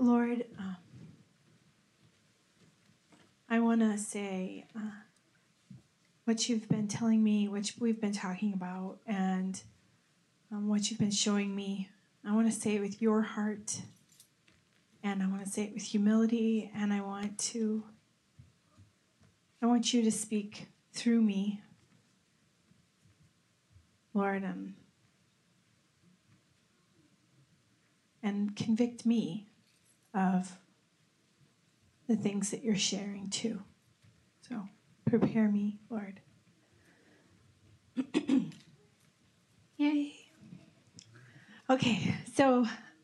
Lord, I want to say what you've been telling me, what we've been talking about, and what you've been showing me. I want to say it with your heart, and I want to say it with humility, and I want you to speak through me, Lord, and convict me of the things that you're sharing too. So prepare me, Lord. Yay. Okay, so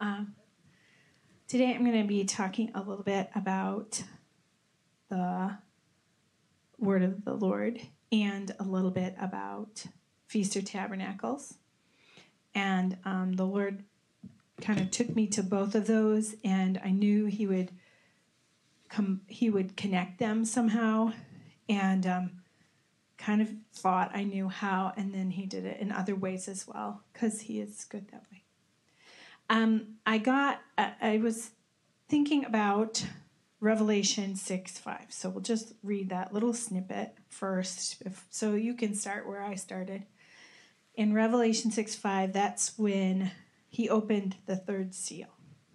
today I'm going to be talking a little bit about the Word of the Lord and a little bit about Feast of Tabernacles. And the Lord kind of took me to both of those, and I knew He would connect them somehow, and kind of thought I knew how, and then He did it in other ways as well, because He is good that way. I was thinking about Revelation 6:5. So we'll just read that little snippet first, so you can start where I started. In Revelation 6:5, that's when He opened the third seal.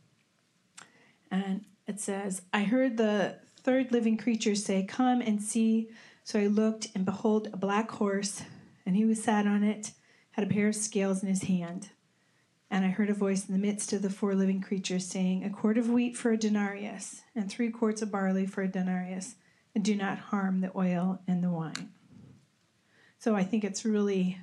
And it says, I heard the third living creature say, come and see. So I looked, and behold, a black horse, and he who sat on it had a pair of scales in his hand. And I heard a voice in the midst of the four living creatures saying, a quart of wheat for a denarius, and 3 quarts of barley for a denarius, and do not harm the oil and the wine. So I think it's really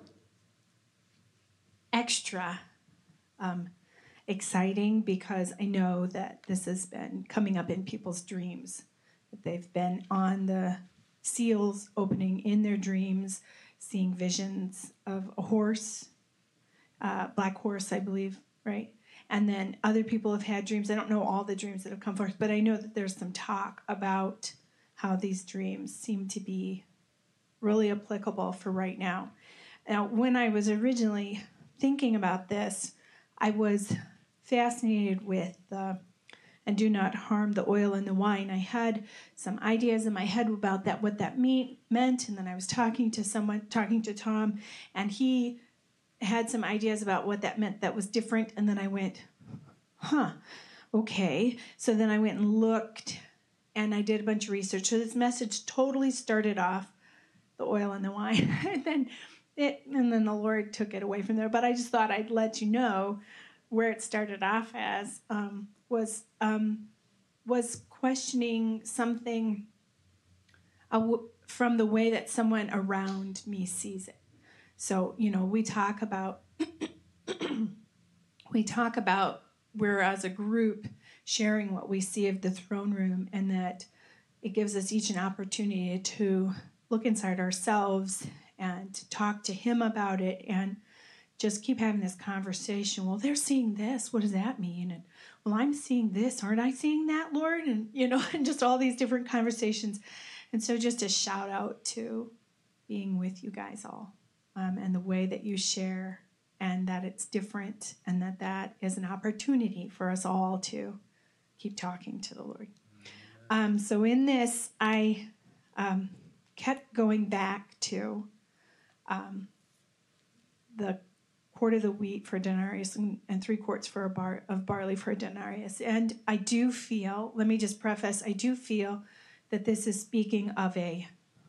extra exciting, because I know that this has been coming up in people's dreams, that they've been on the seals opening in their dreams, seeing visions of a horse, black horse, I believe, right? And then other people have had dreams. I don't know all the dreams that have come forth, but I know that there's some talk about how these dreams seem to be really applicable for right now. Now, when I was originally thinking about this, I was fascinated with and do not harm the oil and the wine. I had some ideas in my head about that, what that meant, and then I was talking to Tom, and he had some ideas about what that meant that was different, and then I went, okay. So then I went and looked, and I did a bunch of research. So this message totally started off the oil and the wine, and then the Lord took it away from there. But I just thought I'd let you know where it started off as was questioning something from the way that someone around me sees it. So, we talk about we're as a group sharing what we see of the throne room, and that it gives us each an opportunity to look inside ourselves and to talk to Him about it, and just keep having this conversation. Well, they're seeing this. What does that mean? And, well, I'm seeing this. Aren't I seeing that, Lord? And, and just all these different conversations. And so just a shout out to being with you guys all, and the way that you share, and that it's different, and that is an opportunity for us all to keep talking to the Lord. So in this, I kept going back to the quart of the wheat for a denarius and 3 quarts for of barley for a denarius. And I do feel, let me just preface, I do feel that this is speaking of a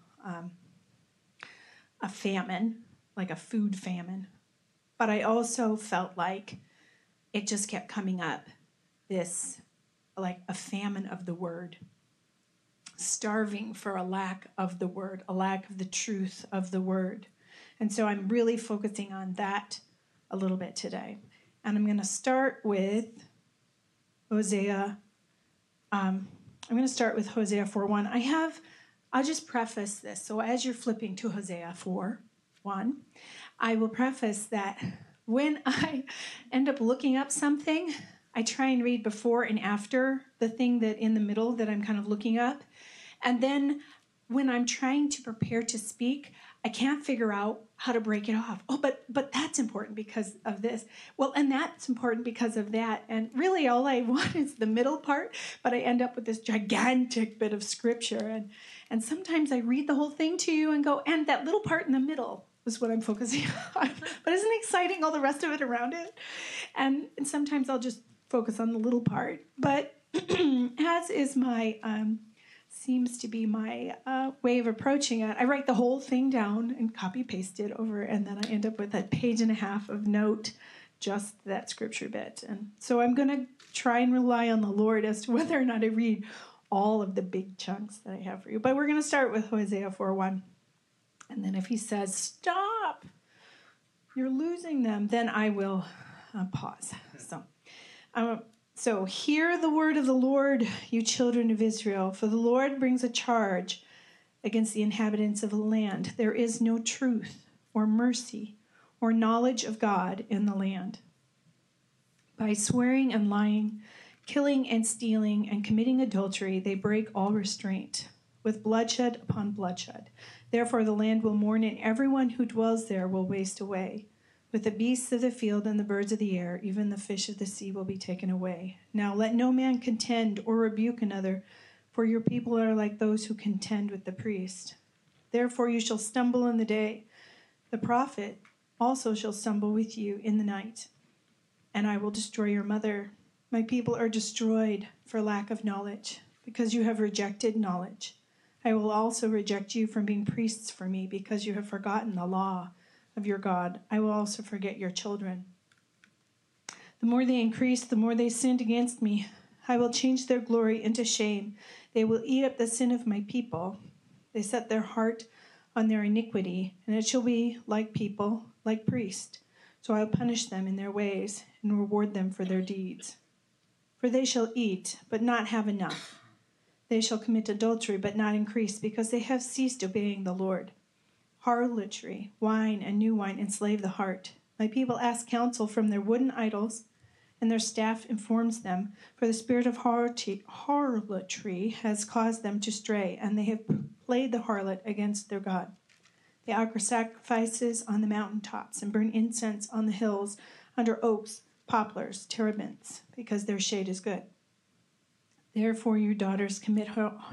famine, like a food famine. But I also felt like it just kept coming up, this, like a famine of the word, starving for a lack of the word, a lack of the truth of the word. And so I'm really focusing on that a little bit today. And I'm going to start with Hosea. I'm going to start with Hosea 4:1. I'll just preface this. So as you're flipping to Hosea 4:1, I will preface that when I end up looking up something, I try and read before and after the thing that in the middle that I'm kind of looking up. And then when I'm trying to prepare to speak, I can't figure out how to break it off. Oh, but that's important because of this. Well, and that's important because of that. And really all I want is the middle part, but I end up with this gigantic bit of scripture. And sometimes I read the whole thing to you and go, and that little part in the middle is what I'm focusing on. But isn't it exciting all the rest of it around it? And sometimes I'll just focus on the little part. But as is my seems to be my way of approaching it. I write the whole thing down and copy paste it over, and then I end up with a page and a half of note, just that scripture bit. And so I'm going to try and rely on the Lord as to whether or not I read all of the big chunks that I have for you. But we're going to start with Hosea 4:1. And then if he says, stop, you're losing them, then I will pause. So hear the word of the Lord, you children of Israel, for the Lord brings a charge against the inhabitants of the land. There is no truth or mercy or knowledge of God in the land. By swearing and lying, killing and stealing, and committing adultery, they break all restraint, with bloodshed upon bloodshed. Therefore the land will mourn, and everyone who dwells there will waste away. With the beasts of the field and the birds of the air, even the fish of the sea will be taken away. Now let no man contend or rebuke another, for your people are like those who contend with the priest. Therefore you shall stumble in the day. The prophet also shall stumble with you in the night. And I will destroy your mother. My people are destroyed for lack of knowledge, because you have rejected knowledge. I will also reject you from being priests for me, because you have forgotten the law of your God. I will also forget your children. The more they increased, the more they sinned against me. I will change their glory into shame. They will eat up the sin of my people. They set their heart on their iniquity, and it shall be like people, like priests. So I will punish them in their ways and reward them for their deeds. For they shall eat, but not have enough. They shall commit adultery, but not increase, because they have ceased obeying the Lord. Harlotry, wine, and new wine enslave the heart. My people ask counsel from their wooden idols, and their staff informs them. For the spirit of harlotry has caused them to stray, and they have played the harlot against their God. They offer sacrifices on the mountaintops and burn incense on the hills under oaks, poplars, terebinths, because their shade is good. Therefore your daughters commit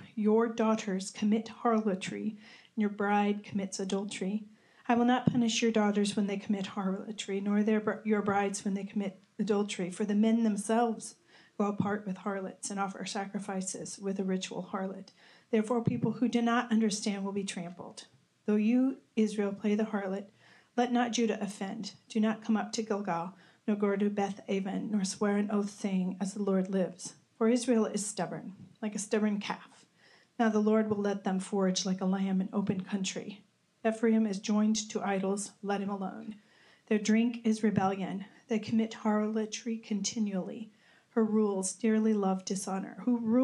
harlotry, and your bride commits adultery. I will not punish your daughters when they commit harlotry, nor your brides when they commit adultery, for the men themselves go apart with harlots and offer sacrifices with a ritual harlot. Therefore people who do not understand will be trampled. Though you, Israel, play the harlot, let not Judah offend. Do not come up to Gilgal, nor go to Beth-aven, nor swear an oath, saying, as the Lord lives. For Israel is stubborn, like a stubborn calf. Now the Lord will let them forage like a lamb in open country. Ephraim is joined to idols, let him alone. Their drink is rebellion. They commit harlotry continually. Her rulers dearly love dishonor.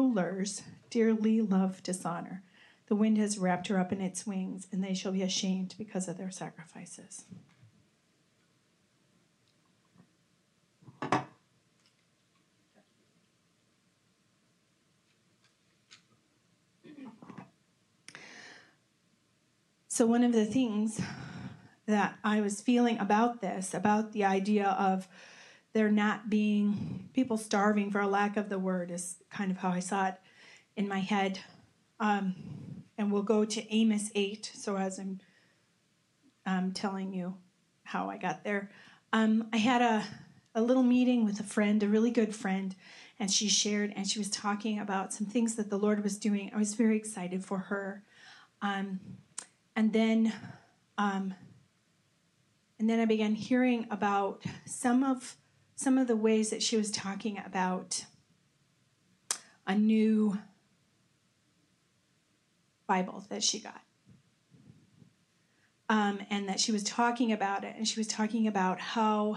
The wind has wrapped her up in its wings, and they shall be ashamed because of their sacrifices. So one of the things that I was feeling about this, about the idea of there not being people starving for a lack of the word, is kind of how I saw it in my head. And we'll go to Amos 8. So as I'm telling you how I got there, I had a little meeting with a friend, a really good friend, and she shared, and she was talking about some things that the Lord was doing. I was very excited for her. And then I began hearing about some of the ways that she was talking about a new Bible that she got. And that she was talking about it, and she was talking about how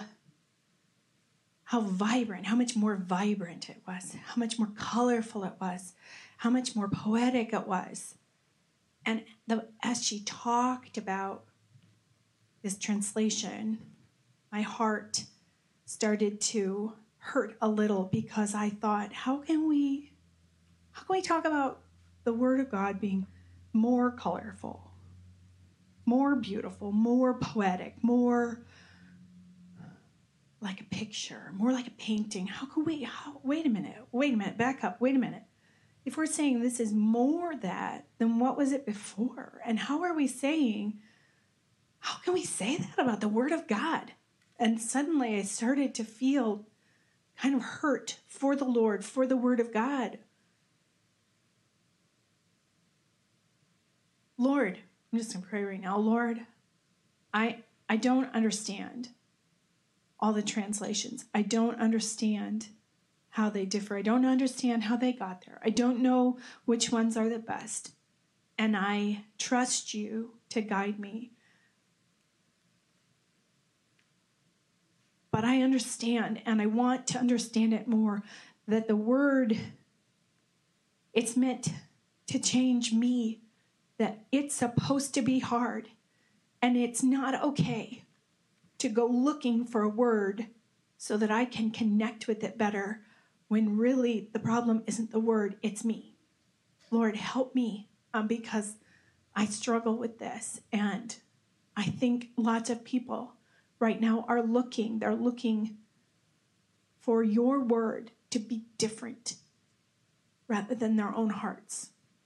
vibrant, how much more vibrant it was, how much more colorful it was, how much more poetic it was. And as she talked about this translation, my heart started to hurt a little, because I thought, how can we talk about the Word of God being more colorful, more beautiful, more poetic, more like a picture, more like a painting. Wait a minute, back up, wait a minute. If we're saying this is more that, then what was it before? And how can we say that about the Word of God? And suddenly I started to feel kind of hurt for the Lord, for the Word of God. Lord, I'm just going to pray right now. Lord, I don't understand all the translations. I don't understand how they differ. I don't understand how they got there. I don't know which ones are the best. And I trust you to guide me. But I understand, and I want to understand it more, that the Word, it's meant to change me, that it's supposed to be hard, and it's not okay to go looking for a word so that I can connect with it better, when really the problem isn't the word, it's me. Lord, help me, because I struggle with this. And I think lots of people right now are looking for your word to be different rather than their own hearts.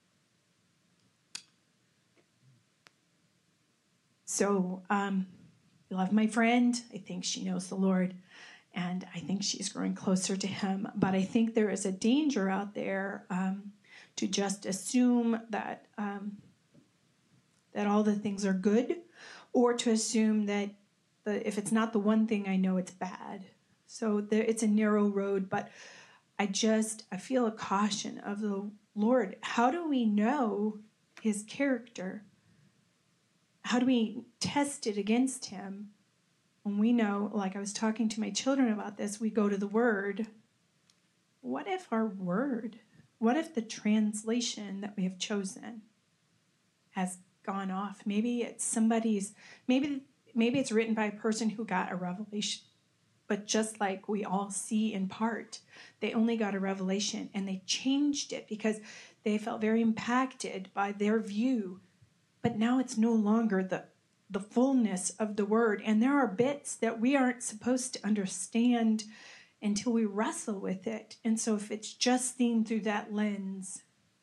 So, I love my friend. I think she knows the Lord. And I think she's growing closer to him. But I think there is a danger out there to just assume that that all the things are good, or to assume that if it's not the one thing I know, it's bad. So it's a narrow road. But I feel a caution of the Lord. How do we know his character? How do we test it against him? When we know, like I was talking to my children about this, we go to the Word. What if the translation that we have chosen has gone off? Maybe it's maybe it's written by a person who got a revelation, but just like we all see in part, they only got a revelation and they changed it because they felt very impacted by their view. But now it's no longer the fullness of the word. And there are bits that we aren't supposed to understand until we wrestle with it. And so if it's just seen through that lens,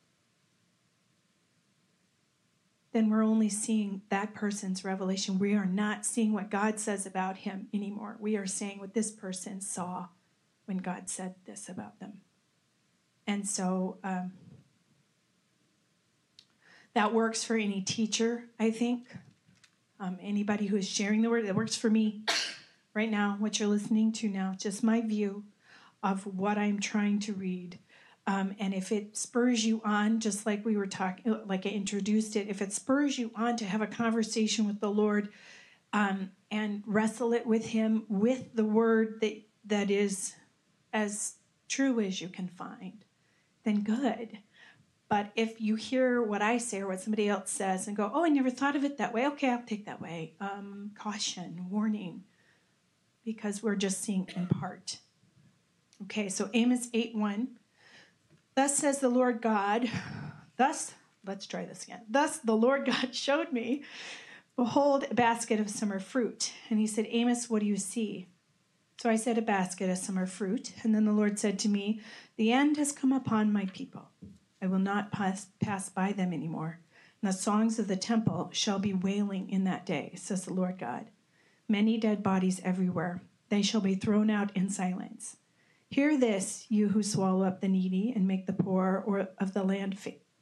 then we're only seeing that person's revelation. We are not seeing what God says about him anymore. We are saying what this person saw when God said this about them. And so that works for any teacher, I think. Anybody who is sharing the word, that works for me right now, what you're listening to now, just my view of what I'm trying to read. And if it spurs you on, just like we were talking, like I introduced it, if it spurs you on to have a conversation with the Lord and wrestle it with him, with the word that is as true as you can find, then good. But if you hear what I say or what somebody else says and go, oh, I never thought of it that way. Okay, I'll take that way. Caution, warning, because we're just seeing in part. Okay, so Amos 8:1. Thus says the Lord God, let's try this again. Thus the Lord God showed me, behold, a basket of summer fruit. And he said, Amos, what do you see? So I said, a basket of summer fruit. And then the Lord said to me, the end has come upon my people. I will not pass by them anymore. And the songs of the temple shall be wailing in that day, says the Lord God. Many dead bodies everywhere. They shall be thrown out in silence. Hear this, you who swallow up the needy and make the poor of the land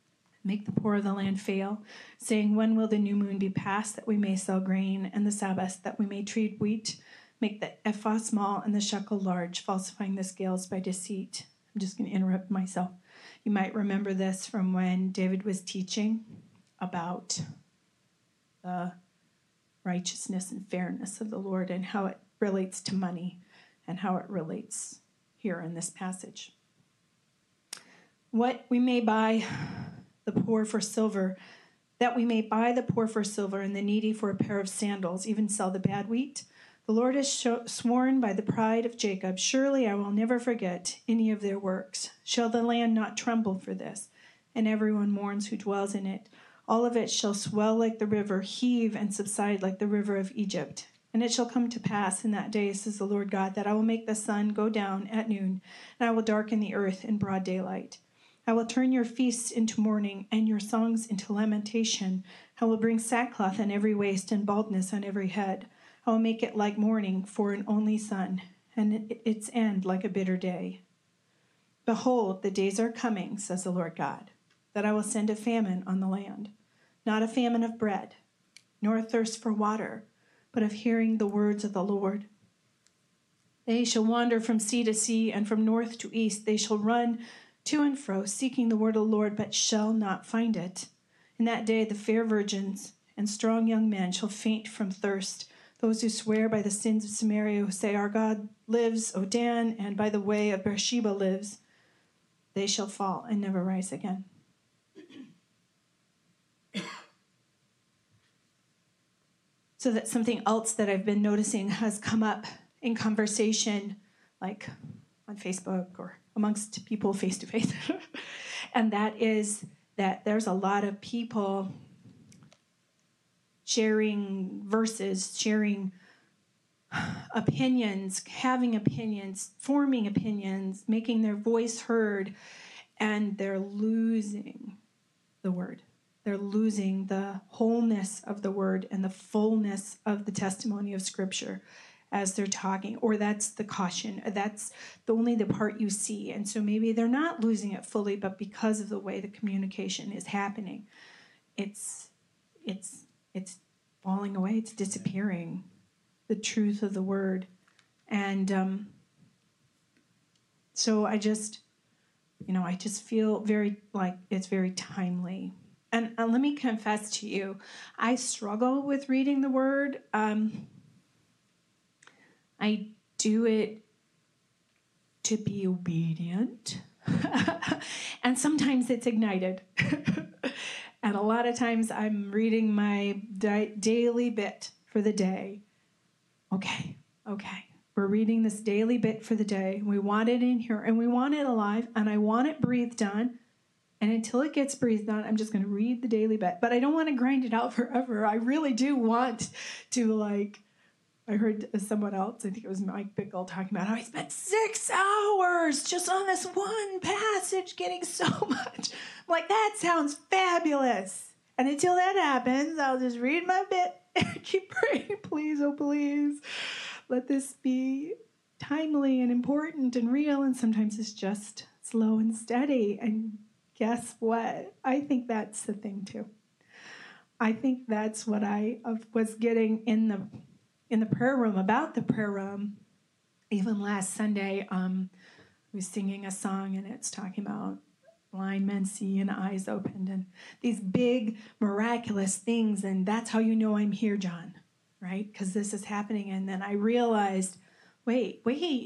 fail, saying, when will the new moon be passed that we may sell grain, and the Sabbath that we may treat wheat, make the ephah small and the shekel large, falsifying the scales by deceit. I'm just going to interrupt myself. You might remember this from when David was teaching about the righteousness and fairness of the Lord and how it relates to money and how it relates here in this passage. What we may buy the poor for silver, that we may buy the poor for silver and the needy for a pair of sandals, even sell the bad wheat. The Lord has sworn by the pride of Jacob, surely I will never forget any of their works. Shall the land not tremble for this? And everyone mourns who dwells in it. All of it shall swell like the river, heave and subside like the river of Egypt. And it shall come to pass in that day, says the Lord God, that I will make the sun go down at noon, and I will darken the earth in broad daylight. I will turn your feasts into mourning, and your songs into lamentation. I will bring sackcloth on every waist, and baldness on every head. I will make it like mourning for an only son, and its end like a bitter day. Behold, the days are coming, says the Lord God, that I will send a famine on the land, not a famine of bread, nor a thirst for water, but of hearing the words of the Lord. They shall wander from sea to sea, and from north to east. They shall run to and fro, seeking the word of the Lord, but shall not find it. In that day the fair virgins and strong young men shall faint from thirst. Those who swear by the sins of Samaria, who say, our God lives, O Dan, and by the way of Beersheba lives, they shall fall and never rise again. So that's something else that I've been noticing has come up in conversation, like on Facebook or amongst people face to face. And that is that there's a lot of people sharing verses, sharing opinions, having opinions, forming opinions, making their voice heard, and they're losing the word. They're losing the wholeness of the word and the fullness of the testimony of Scripture as they're talking, or that's the caution. That's only the part you see. And so maybe they're not losing it fully, but because of the way the communication is happening, it's falling away, it's disappearing, the truth of the word. And so I just feel very like it's very timely. And let me confess to you, I struggle with reading the word. I do it to be obedient. And sometimes it's ignited. And a lot of times I'm reading my daily bit for the day. Okay. We're reading this daily bit for the day. We want it in here, and we want it alive, and I want it breathed on. And until it gets breathed on, I'm just going to read the daily bit. But I don't want to grind it out forever. I really do want to, I heard someone else, I think it was Mike Bickle, talking about how he spent 6 hours just on this one passage getting so much. I'm like, that sounds fabulous. And until that happens, I'll just read my bit and keep praying, please, oh please. Let this be timely and important and real. And sometimes it's just slow and steady. And guess what? I think that's the thing too. I think that's what I was getting in the prayer room, about the prayer room. Even last Sunday, I was singing a song, and it's talking about blind men see and eyes opened, and these big miraculous things. And that's how you know I'm here, John, right? Because this is happening. And then I realized, wait.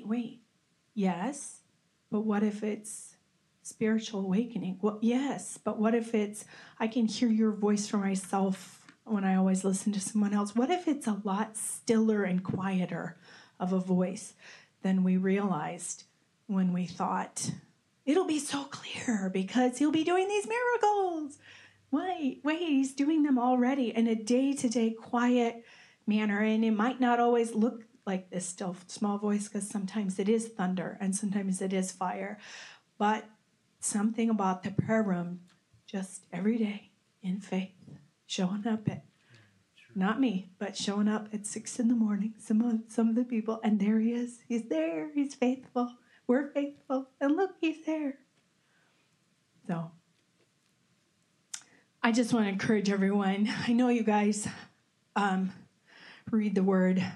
Yes, but what if it's spiritual awakening? Well, yes, but what if I can hear your voice for myself when I always listen to someone else? What if it's a lot stiller and quieter of a voice than we realized when we thought, it'll be so clear because he'll be doing these miracles. Wait, he's doing them already in a day-to-day quiet manner. And it might not always look like this still small voice, because sometimes it is thunder and sometimes it is fire. But something about the prayer room, just every day in faith, showing up at, not me, but showing up at 6 a.m, some of the people, and there he is. He's there. He's faithful. We're faithful. And look, he's there. So I just want to encourage everyone. I know you guys read the word,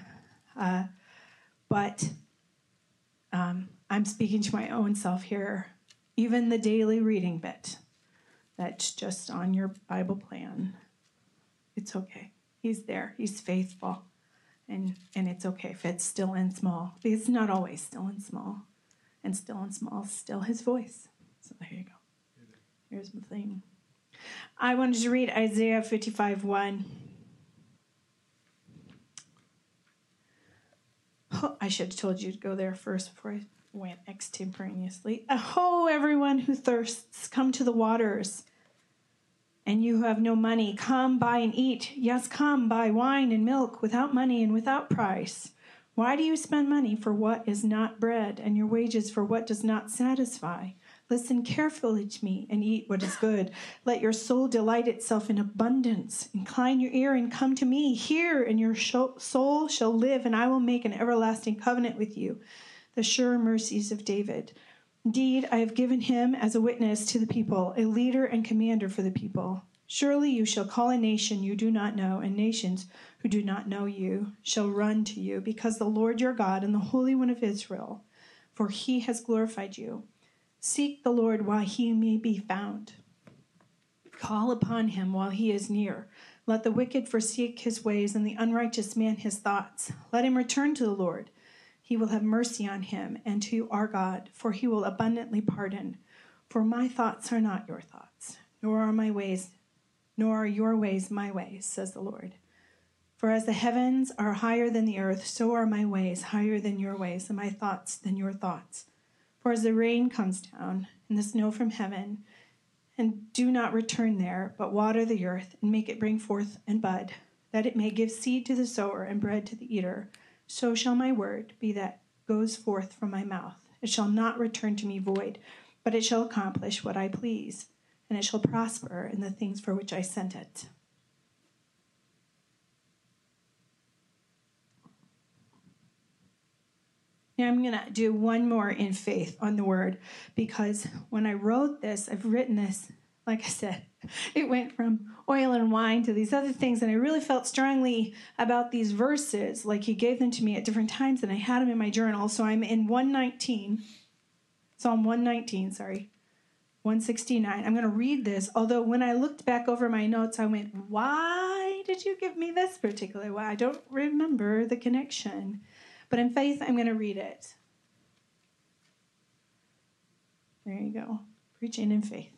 but I'm speaking to my own self here. Even the daily reading bit that's just on your Bible plan, it's okay. He's there. He's faithful. And it's okay if it's still and small. It's not always still and small. And still and small is still his voice. So there you go. Here's the thing. I wanted to read Isaiah 55:1. Oh, I should have told you to go there first before I went extemporaneously. Oh, everyone who thirsts, come to the waters. And you who have no money, come buy and eat. Yes, come buy wine and milk without money and without price. Why do you spend money for what is not bread, and your wages for what does not satisfy? Listen carefully to me and eat what is good. Let your soul delight itself in abundance. Incline your ear and come to me. Hear, and your soul shall live, and I will make an everlasting covenant with you. The sure mercies of David. Indeed, I have given him as a witness to the people, a leader and commander for the people. Surely you shall call a nation you do not know, and nations who do not know you shall run to you, because the Lord your God and the Holy One of Israel, for he has glorified you. Seek the Lord while he may be found. Call upon him while he is near. Let the wicked forsake his ways, and the unrighteous man his thoughts. Let him return to the Lord. He will have mercy on him and to our God, for he will abundantly pardon. For my thoughts are not your thoughts, nor are your ways my ways, says the Lord. For as the heavens are higher than the earth, so are my ways higher than your ways, and my thoughts than your thoughts. For as the rain comes down and the snow from heaven, and do not return there, but water the earth and make it bring forth and bud, that it may give seed to the sower and bread to the eater, so shall my word be that goes forth from my mouth. It shall not return to me void, but it shall accomplish what I please, and it shall prosper in the things for which I sent it. Now I'm going to do one more in faith on the word, because when I wrote this, I've written this, like I said, it went from oil and wine to these other things, and I really felt strongly about these verses, like he gave them to me at different times, and I had them in my journal. So I'm in Psalm 119, 169. I'm going to read this, although when I looked back over my notes, I went, why did you give me this particular one? I don't remember the connection. But in faith, I'm going to read it. There you go. Preaching in faith.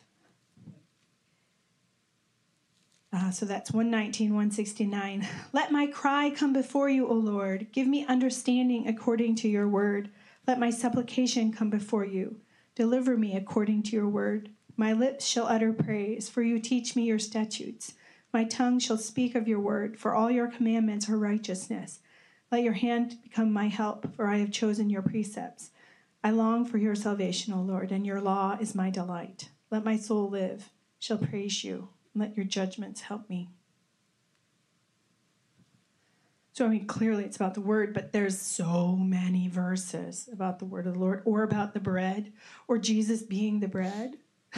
So that's 119, 169. Let my cry come before you, O Lord. Give me understanding according to your word. Let my supplication come before you. Deliver me according to your word. My lips shall utter praise, for you teach me your statutes. My tongue shall speak of your word, for all your commandments are righteousness. Let your hand become my help, for I have chosen your precepts. I long for your salvation, O Lord, and your law is my delight. Let my soul live, shall praise you. Let your judgments help me. So, clearly it's about the word, but there's so many verses about the word of the Lord, or about the bread, or Jesus being the bread.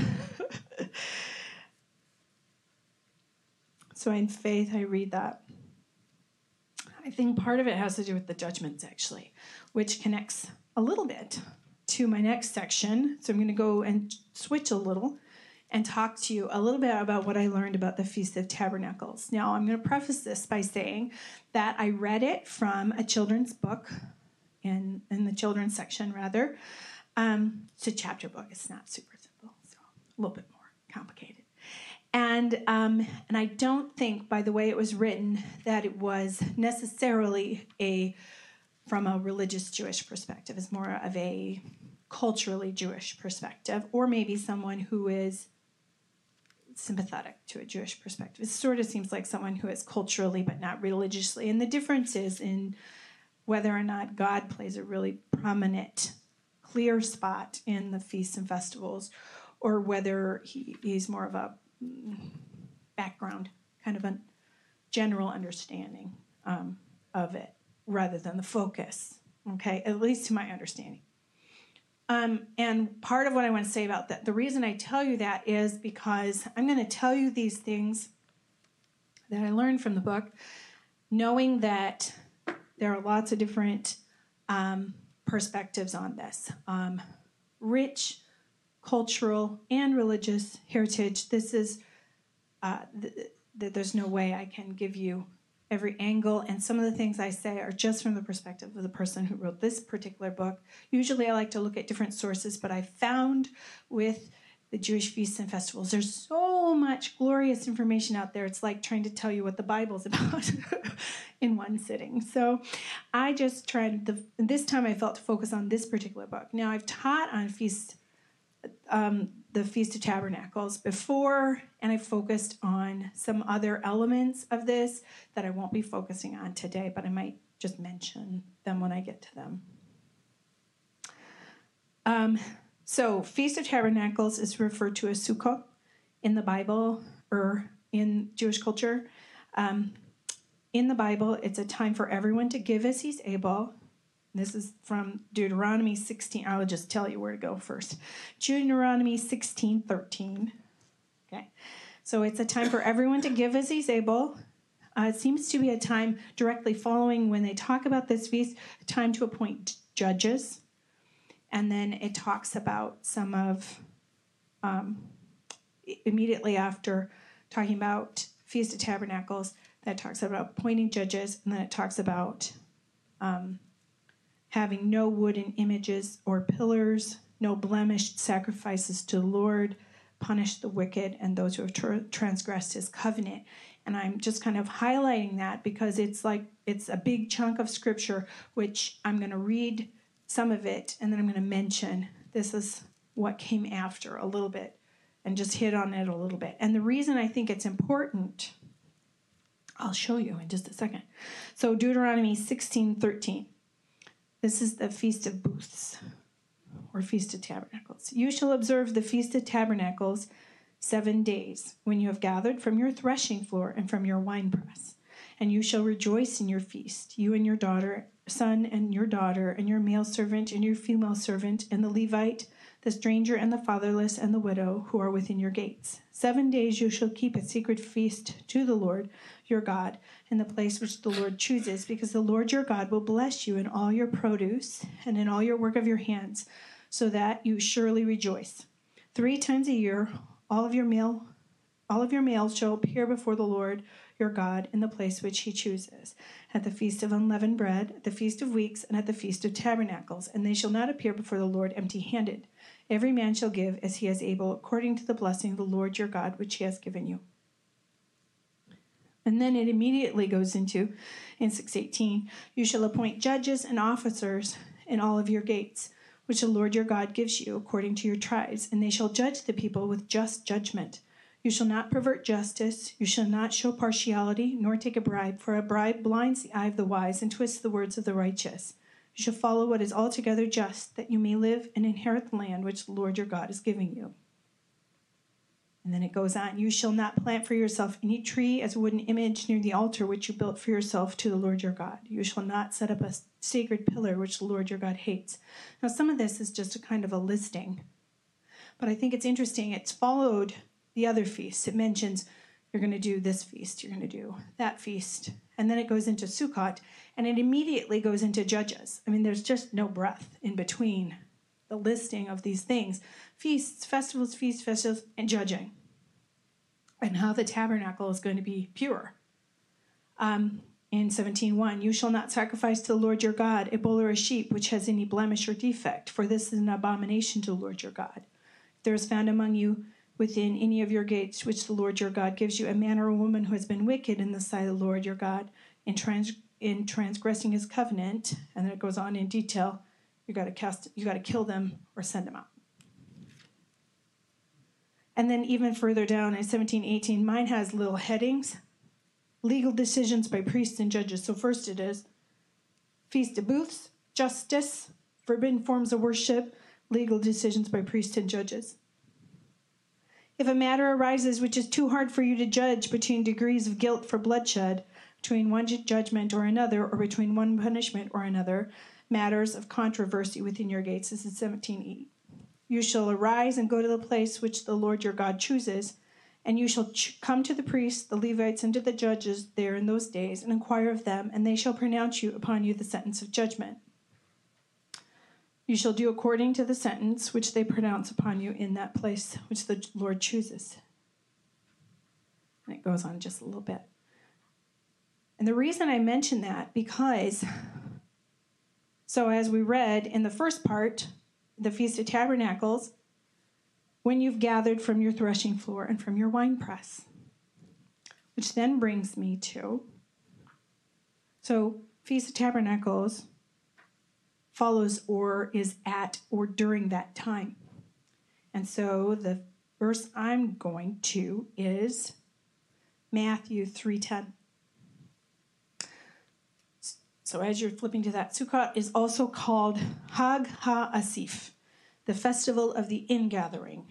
So in faith, I read that. I think part of it has to do with the judgments, actually, which connects a little bit to my next section. So I'm going to go and switch a little and talk to you a little bit about what I learned about the Feast of Tabernacles. Now, I'm going to preface this by saying that I read it from a children's book, in the children's section, rather. It's a chapter book. It's not super simple, so a little bit more complicated. And I don't think, by the way it was written, that it was necessarily from a religious Jewish perspective. It's more of a culturally Jewish perspective, or maybe someone who is sympathetic to a Jewish perspective. It sort of seems like someone who is culturally but not religiously. And the difference is in whether or not God plays a really prominent, clear spot in the feasts and festivals, or whether he's more of a background, kind of a general understanding of it, rather than the focus, okay, at least to my understanding. And part of what I want to say about that, the reason I tell you that is because I'm going to tell you these things that I learned from the book, knowing that there are lots of different perspectives on this. Rich cultural and religious heritage. This is, there's no way I can give you every angle, and some of the things I say are just from the perspective of the person who wrote this particular book. Usually I like to look at different sources, but I found with the Jewish feasts and festivals, there's so much glorious information out there. It's like trying to tell you what the Bible's about in one sitting. So I just tried, this time I felt to focus on this particular book. Now I've taught on feasts the Feast of Tabernacles before, and I focused on some other elements of this that I won't be focusing on today, but I might just mention them when I get to them. So Feast of Tabernacles is referred to as Sukkot in the Bible or in Jewish culture. In the Bible, it's a time for everyone to give as he's able. This is from Deuteronomy 16. I'll just tell you where to go first. Deuteronomy 16:13. Okay. So it's a time for everyone to give as he's able. It seems to be a time directly following when they talk about this feast, a time to appoint judges. And then it talks about some of, immediately after talking about Feast of Tabernacles, that talks about appointing judges, and then it talks about having no wooden images or pillars, no blemished sacrifices to the Lord, punish the wicked and those who have transgressed his covenant. And I'm just kind of highlighting that because it's a big chunk of scripture, which I'm going to read some of it, and then I'm going to mention this is what came after a little bit and just hit on it a little bit. And the reason I think it's important, I'll show you in just a second. So Deuteronomy 16:13. This is the Feast of Booths, or Feast of Tabernacles. You shall observe the Feast of Tabernacles 7 days, when you have gathered from your threshing floor and from your winepress. And you shall rejoice in your feast, you and your son and your daughter, and your male servant and your female servant, and the Levite, the stranger and the fatherless and the widow who are within your gates. 7 days you shall keep a secret feast to the Lord your God in the place which the Lord chooses, because the Lord your God will bless you in all your produce and in all your work of your hands, so that you surely rejoice. 3 times a year all of your males shall appear before the Lord your God in the place which he chooses, at the feast of unleavened bread, at the feast of weeks, and at the feast of tabernacles, and they shall not appear before the Lord empty-handed. Every man shall give as he is able, according to the blessing of the Lord your God, which he has given you. And then it immediately goes into, in 6:18, you shall appoint judges and officers in all of your gates, which the Lord your God gives you, according to your tribes, and they shall judge the people with just judgment. You shall not pervert justice, you shall not show partiality, nor take a bribe, for a bribe blinds the eye of the wise and twists the words of the righteous. You shall follow what is altogether just, that you may live and inherit the land which the Lord your God is giving you. And then it goes on, you shall not plant for yourself any tree as a wooden image near the altar which you built for yourself to the Lord your God. You shall not set up a sacred pillar which the Lord your God hates. Now some of this is just a kind of a listing, but I think it's interesting. It's followed the other feasts. It mentions you're going to do this feast, you're going to do that feast. And then it goes into Sukkot, and it immediately goes into Judges. I mean, there's just no breath in between the listing of these things. Feasts, festivals, and judging. And how the tabernacle is going to be pure. In 17:1, you shall not sacrifice to the Lord your God a bull or a sheep which has any blemish or defect, for this is an abomination to the Lord your God. If there is found among you within any of your gates which the Lord your God gives you, a man or a woman who has been wicked in the sight of the Lord your God in transgressing his covenant, and then it goes on in detail, you got to kill them or send them out. And then even further down in 17:18, mine has little headings. Legal decisions by priests and judges. So first it is Feast of Booths, justice, forbidden forms of worship, legal decisions by priests and judges. If a matter arises which is too hard for you to judge between degrees of guilt for bloodshed, between one judgment or another, or between one punishment or another, matters of controversy within your gates. This is 17:8. You shall arise and go to the place which the Lord your God chooses, and you shall come to the priests, the Levites, and to the judges there in those days, and inquire of them, and they shall pronounce upon you the sentence of judgment. You shall do according to the sentence which they pronounce upon you in that place which the Lord chooses. And it goes on just a little bit. And the reason I mention that, because, so as we read in the first part, the Feast of Tabernacles, when you've gathered from your threshing floor and from your winepress, which then brings me to, so Feast of Tabernacles follows or is at or during that time. And so the verse I'm going to is Matthew 3:10. So as you're flipping to that, Sukkot is also called Hag HaAsif, the festival of the ingathering.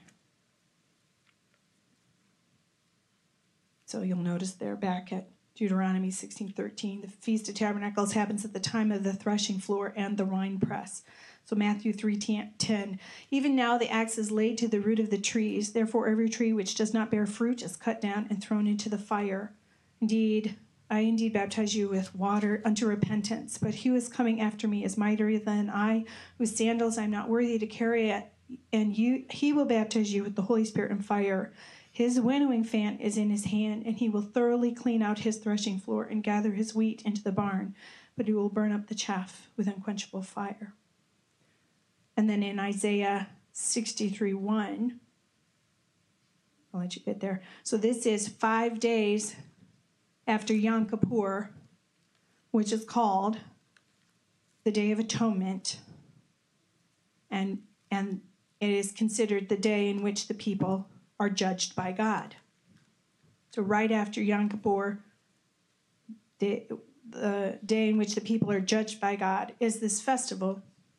So you'll notice there back at Deuteronomy 16:13, the Feast of Tabernacles happens at the time of the threshing floor and the winepress. So Matthew 3:10, even now the axe is laid to the root of the trees. Therefore every tree which does not bear fruit is cut down and thrown into the fire. I indeed baptize you with water unto repentance, but he who is coming after me is mightier than I, whose sandals I am not worthy to carry it, and he will baptize you with the Holy Spirit and fire. His winnowing fan is in his hand, and he will thoroughly clean out his threshing floor and gather his wheat into the barn, but he will burn up the chaff with unquenchable fire. And then in Isaiah 63:1, I'll let you get there. So this is 5 days after Yom Kippur, which is called the Day of Atonement, and it is considered the day in which the people are judged by God. So right after Yom Kippur, the day in which the people are judged by God, is this festival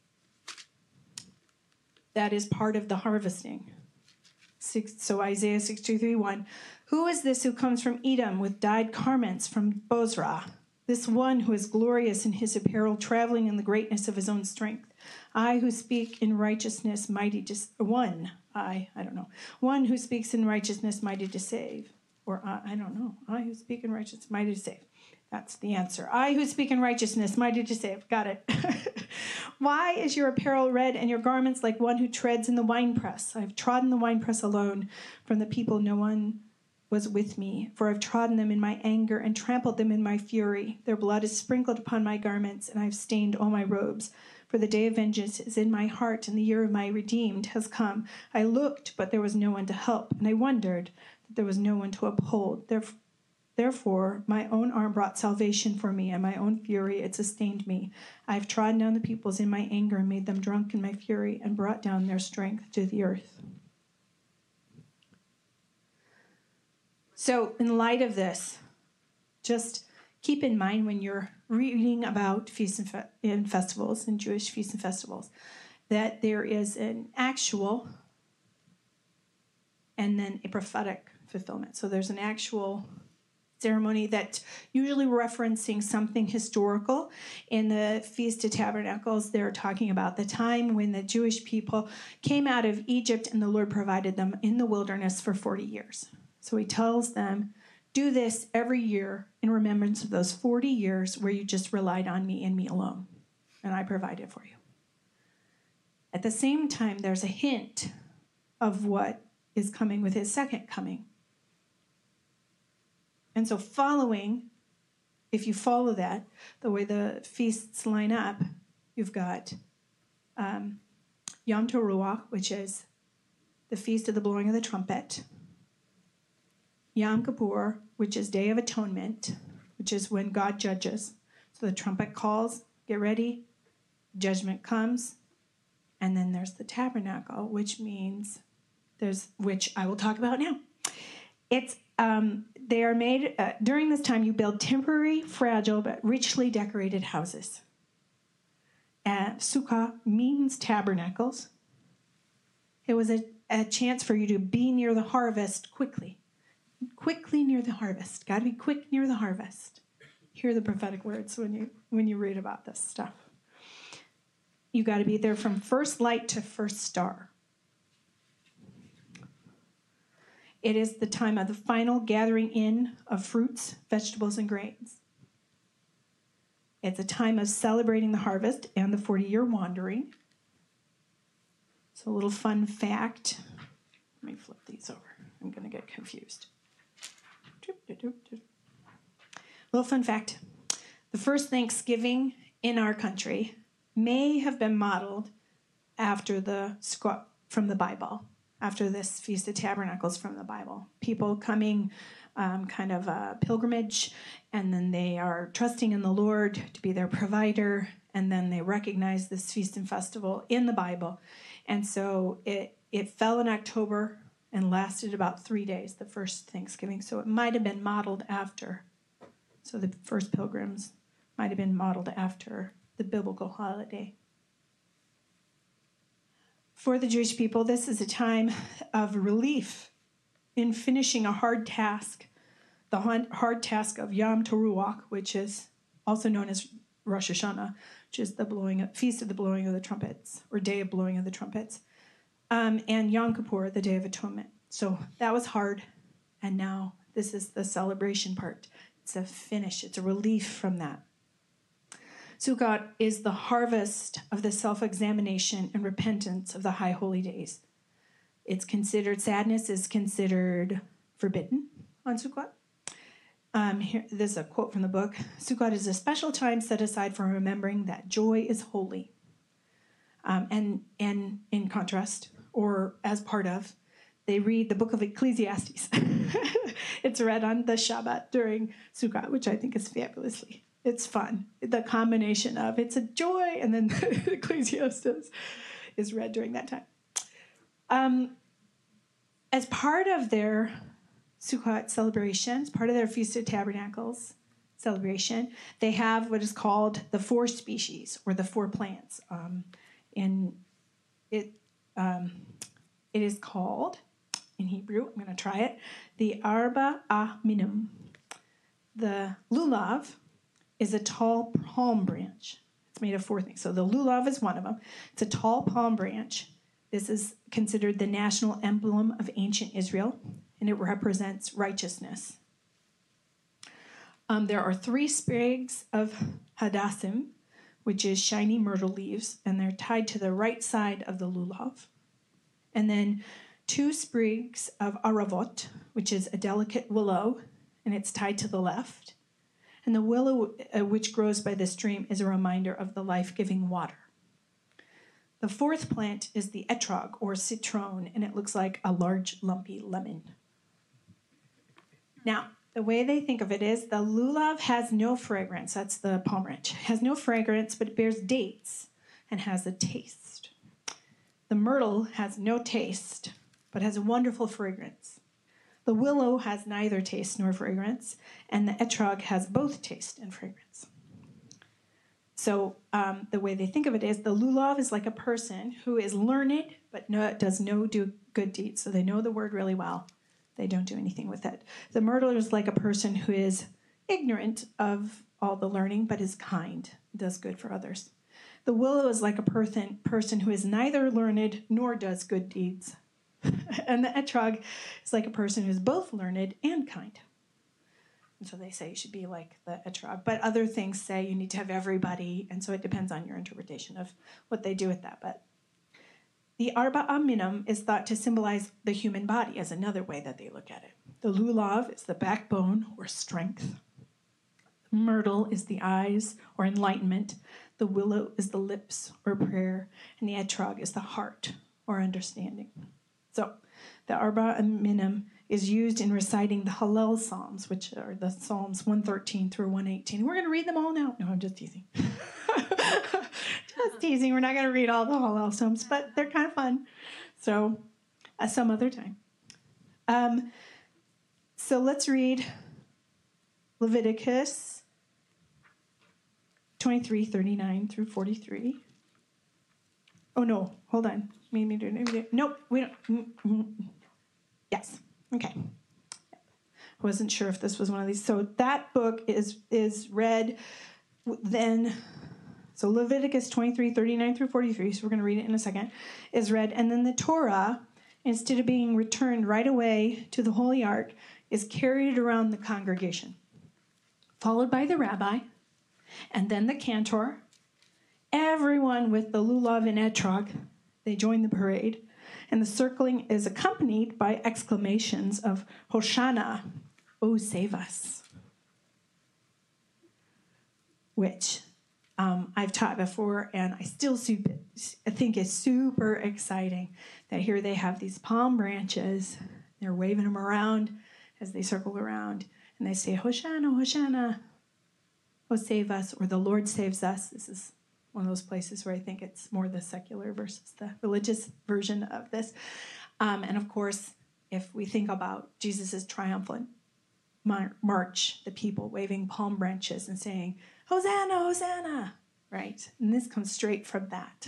that is part of the harvesting. So Isaiah 63:1, who is this who comes from Edom with dyed garments from Bozrah? This one who is glorious in his apparel, traveling in the greatness of his own strength. I who speak in righteousness, one who speaks in righteousness, mighty to save. Or I who speak in righteousness, mighty to save. That's the answer. I who speak in righteousness, mighty to save. Got it. Why is your apparel red and your garments like one who treads in the winepress? I have trodden the winepress alone. From the people no one was with me, for I've trodden them in my anger and trampled them in my fury. Their blood is sprinkled upon my garments, and I've stained all my robes. For the day of vengeance is in my heart, and the year of my redeemed has come. I looked, but there was no one to help, and I wondered that there was no one to uphold. Therefore, my own arm brought salvation for me, and my own fury, it sustained me. I have trodden down the peoples in my anger and made them drunk in my fury, and brought down their strength to the earth. So in light of this, just keep in mind when you're reading about feasts and festivals and Jewish feasts and festivals, that there is an actual and then a prophetic fulfillment. So there's an actual ceremony that's usually referencing something historical. In the Feast of Tabernacles, they're talking about the time when the Jewish people came out of Egypt and the Lord provided them in the wilderness for 40 years. So he tells them, do this every year in remembrance of those 40 years where you just relied on me and me alone, and I provided for you. At the same time, there's a hint of what is coming with his second coming. And so if you follow that, the way the feasts line up, you've got Yom Teruah, which is the feast of the blowing of the trumpet. Yom Kippur, which is Day of Atonement, which is when God judges. So the trumpet calls, get ready, judgment comes, and then there's the tabernacle, which I will talk about now. They are made, during this time you build temporary, fragile, but richly decorated houses. Sukkah means tabernacles. It was a chance for you to be near the harvest quickly near the harvest. Got to be quick near the harvest. Hear the prophetic words when you read about this stuff. You got to be there from first light to first star. It is the time of the final gathering in of fruits, vegetables, and grains. It's a time of celebrating the harvest and the 40-year wandering. So a little fun fact. Let me flip these over. I'm going to get confused. Little fun fact. The first Thanksgiving in our country may have been modeled after from the Bible, after this Feast of Tabernacles from the Bible. People coming kind of a pilgrimage, and then they are trusting in the Lord to be their provider, and then they recognize this feast and festival in the Bible. And so it It fell in October and lasted about 3 days, the first Thanksgiving. So it might have been modeled after. So the first pilgrims might have been modeled after the biblical holiday. For the Jewish people, this is a time of relief in finishing a hard task, the hard task of Yom Teruah, which is also known as Rosh Hashanah, which is the feast of the blowing of the trumpets, or day of blowing of the trumpets, and Yom Kippur, the Day of Atonement. So that was hard, and now this is the celebration part. It's a finish. It's a relief from that. Sukkot is the harvest of the self-examination and repentance of the high holy days. Sadness is considered forbidden on Sukkot. This is a quote from the book. Sukkot is a special time set aside for remembering that joy is holy. And in contrast, or as part of, they read the book of Ecclesiastes. It's read on the Shabbat during Sukkot, which I think is fabulously. It's fun. The combination of it's a joy, and then Ecclesiastes is read during that time. As part of their Sukkot celebrations, part of their Feast of Tabernacles celebration, they have what is called the 4 species, or the 4 plants. It is called, in Hebrew, I'm going to try it, the Arba Minim. The lulav is a tall palm branch. It's made of 4 things. So the lulav is one of them. It's a tall palm branch. This is considered the national emblem of ancient Israel, and it represents righteousness. There are 3 sprigs of hadassim, which is shiny myrtle leaves, and they're tied to the right side of the lulav. And then 2 sprigs of aravot, which is a delicate willow, and it's tied to the left. And the willow which grows by the stream is a reminder of the life-giving water. The 4th plant is the etrog, or citron, and it looks like a large, lumpy lemon. Now, the way they think of it is the lulav has no fragrance. That's the palm branch. It has no fragrance, but it bears dates and has a taste. The myrtle has no taste, but has a wonderful fragrance. The willow has neither taste nor fragrance, and the etrog has both taste and fragrance. So the way they think of it is the lulav is like a person who is learned but does no good deeds. So they know the word really well. They don't do anything with it. The myrtle is like a person who is ignorant of all the learning but is kind, does good for others. The willow is like a person who is neither learned nor does good deeds. And the etrog is like a person who is both learned and kind. And so they say you should be like the etrog. But other things say you need to have everybody, and so it depends on your interpretation of what they do with that. But the Arba Minim is thought to symbolize the human body as another way that they look at it. The lulav is the backbone, or strength. The myrtle is the eyes, or enlightenment. The willow is the lips, or prayer. And the etrog is the heart, or understanding. So the Arba Minim is used in reciting the Hallel Psalms, which are the Psalms 113 through 118. We're going to read them all now. No, I'm just teasing. Just teasing. We're not going to read all the Hallel Psalms, but they're kind of fun. So some other time. So let's read Leviticus 23:39 through 43. Oh, no. Maybe on. Nope, we don't. Yes. Okay. I wasn't sure if this was one of these. So that book is read then. So Leviticus 23:39 through 43, so we're going to read it in a second, is read. And then the Torah, instead of being returned right away to the Holy Ark, is carried around the congregation, followed by the rabbi, and then the cantor. Everyone with the lulav and etrog, they join the parade. And the circling is accompanied by exclamations of Hoshana, oh, save us. Which I've taught before, and I think is super exciting that here they have these palm branches. They're waving them around as they circle around. And they say, Hoshana, Hoshana, oh, save us, or the Lord saves us. This is one of those places where I think it's more the secular versus the religious version of this. And of course, if we think about Jesus' triumphant march, the people waving palm branches and saying, Hosanna, Hosanna, right? And this comes straight from that.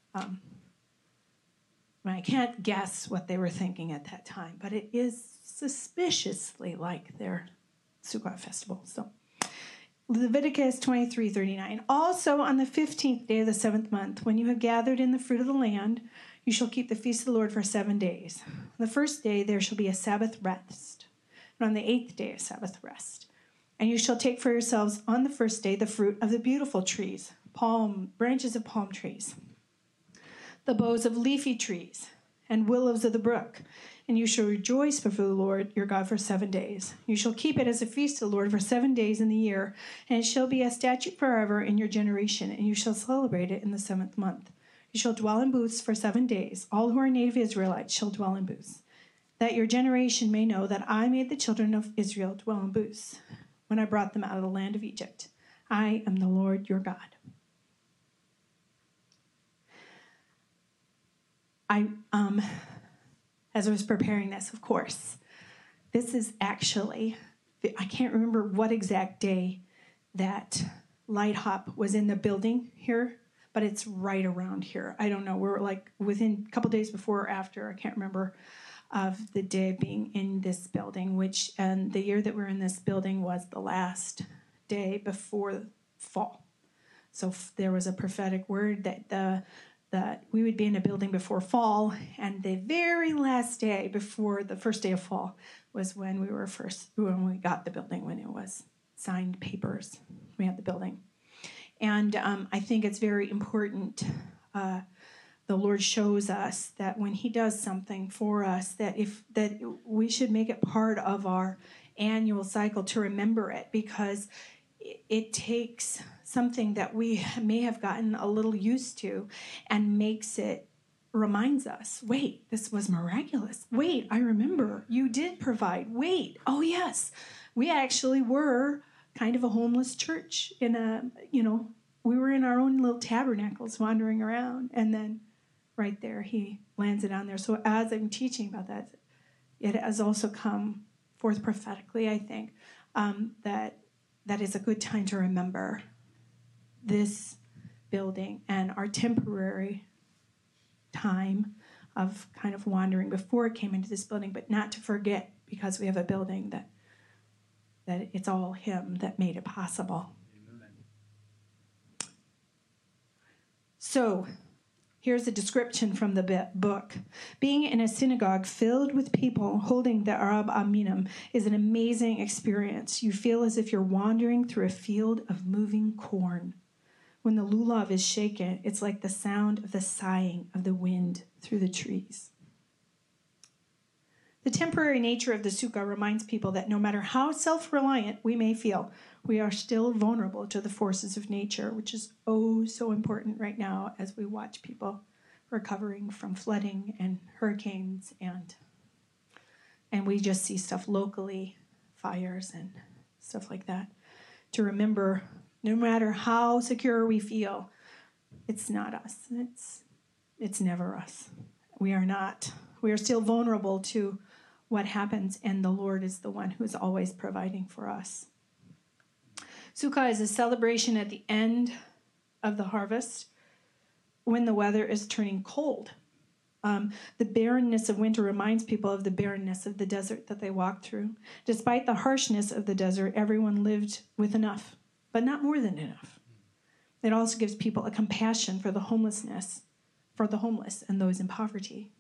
I can't guess what they were thinking at that time, but it is suspiciously like their Sukkot festival. So Leviticus 23:39. Also on the 15th day of the 7th month, when you have gathered in the fruit of the land, you shall keep the feast of the Lord for 7 days. On the first day there shall be a Sabbath rest, and on the 8th day a Sabbath rest. And you shall take for yourselves on the first day the fruit of the beautiful trees, branches of palm trees, the boughs of leafy trees, and willows of the brook. And you shall rejoice before the Lord your God for 7 days. You shall keep it as a feast to the Lord for 7 days in the year, and it shall be a statute forever in your generation, and you shall celebrate it in the 7th month. You shall dwell in booths for 7 days. All who are native Israelites shall dwell in booths, that your generation may know that I made the children of Israel dwell in booths when I brought them out of the land of Egypt. I am the Lord your God. As I was preparing this, of course, this is actually, I can't remember what exact day that Light Hop was in the building here, but it's right around here. I don't know, we're like within a couple days before or after, I can't remember, of the day being in this building, and the year that we're in this building was the last day before fall. So there was a prophetic word that we would be in a building before fall, and the very last day before the first day of fall was when we got the building, when it was signed papers. We had the building. And I think it's very important. The Lord shows us that when he does something for us, that we should make it part of our annual cycle to remember it, because it takes something that we may have gotten a little used to and reminds us, wait, this was miraculous. Wait, I remember you did provide. Wait, oh yes, we actually were kind of a homeless church we were in our own little tabernacles wandering around, and then right there he lands it on there. So as I'm teaching about that, it has also come forth prophetically, I think, that is a good time to remember this building and our temporary time of kind of wandering before it came into this building, but not to forget, because we have a building, that it's all him that made it possible. Amen. So here's a description from the book. Being in a synagogue filled with people holding the Arba Minim is an amazing experience. You feel as if you're wandering through a field of moving corn. When the lulav is shaken, it's like the sound of the sighing of the wind through the trees. The temporary nature of the sukkah reminds people that no matter how self-reliant we may feel, we are still vulnerable to the forces of nature, which is so important right now as we watch people recovering from flooding and hurricanes, and we just see stuff locally, fires and stuff like that. To remember, no matter how secure we feel, it's not us. It's never us. We are not. We are still vulnerable to what happens, and the Lord is the one who is always providing for us. Sukkah is a celebration at the end of the harvest when the weather is turning cold. The barrenness of winter reminds people of the barrenness of the desert that they walked through. Despite the harshness of the desert, everyone lived with enough, but not more than enough. It also gives people a compassion for the homeless and those in poverty.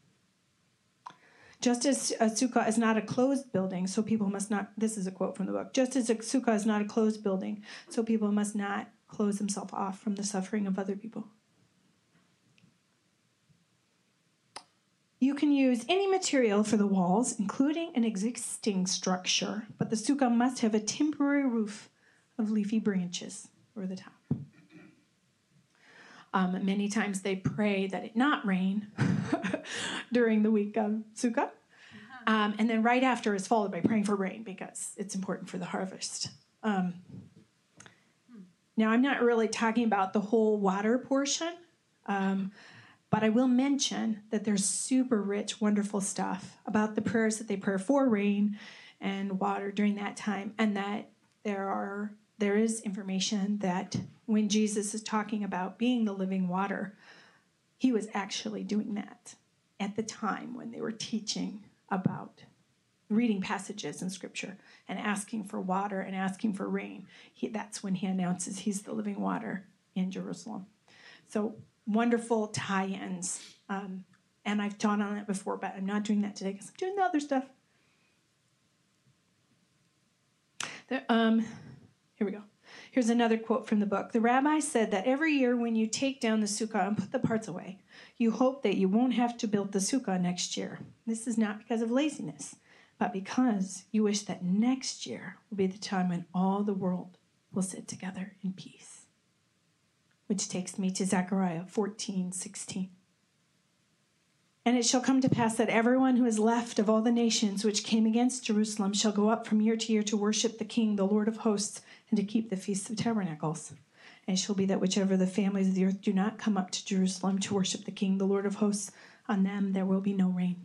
Just as a sukkah is not a closed building, so people must not, this is a quote from the book, just as a sukkah is not a closed building, so people must not close themselves off from the suffering of other people. You can use any material for the walls, including an existing structure, but the sukkah must have a temporary roof of leafy branches over the top. Many times they pray that it not rain during the week of Sukkah. And then right after is followed by praying for rain because it's important for the harvest. Now, I'm not really talking about the whole water portion, but I will mention that there's super rich, wonderful stuff about the prayers that they pray for rain and water during that time, and that there is information that when Jesus is talking about being the living water, he was actually doing that at the time when they were teaching about reading passages in Scripture and asking for water and asking for rain. That's when he announces he's the living water in Jerusalem. So wonderful tie-ins. And I've taught on it before, but I'm not doing that today because I'm doing the other stuff. Here we go. Here's another quote from the book. The rabbi said that every year when you take down the sukkah and put the parts away, you hope that you won't have to build the sukkah next year. This is not because of laziness, but because you wish that next year will be the time when all the world will sit together in peace. Which takes me to Zechariah 14:16. And it shall come to pass that everyone who is left of all the nations which came against Jerusalem shall go up from year to year to worship the King, the Lord of hosts, and to keep the Feast of Tabernacles. And it shall be that whichever the families of the earth do not come up to Jerusalem to worship the King, the Lord of hosts, on them there will be no rain.